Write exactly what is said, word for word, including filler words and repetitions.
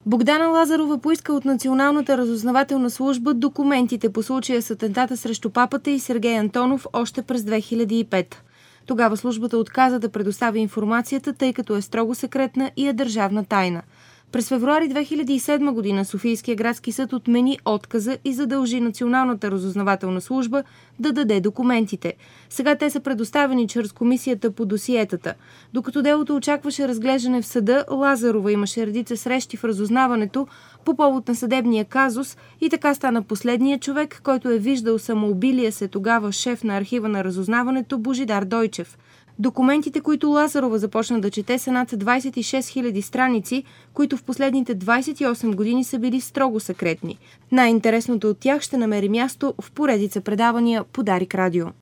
Богдана Лазарова поиска от Националната разузнавателна служба документите по случая с атентата срещу папата и Сергей Антонов още през две хиляди и пета. Тогава службата отказа да предостави информацията, тъй като е строго секретна и е държавна тайна. През февруари две хиляди и седма година Софийския градски съд отмени отказа и задължи Националната разузнавателна служба да даде документите. Сега те са предоставени чрез комисията по досиетата. Докато делото очакваше разглеждане в съда, Лазарова имаше редица срещи в разузнаването по повод на съдебния казус и така стана последният човек, който е виждал самоубилия се тогава шеф на архива на разузнаването Божидар Дойчев. Документите, които Лазарова започна да чете, са над двадесет и шест хиляди страници, които в последните двадесет и осем години са били строго секретни. Най-интересното от тях ще намери място в поредица предавания по Дарик Радио.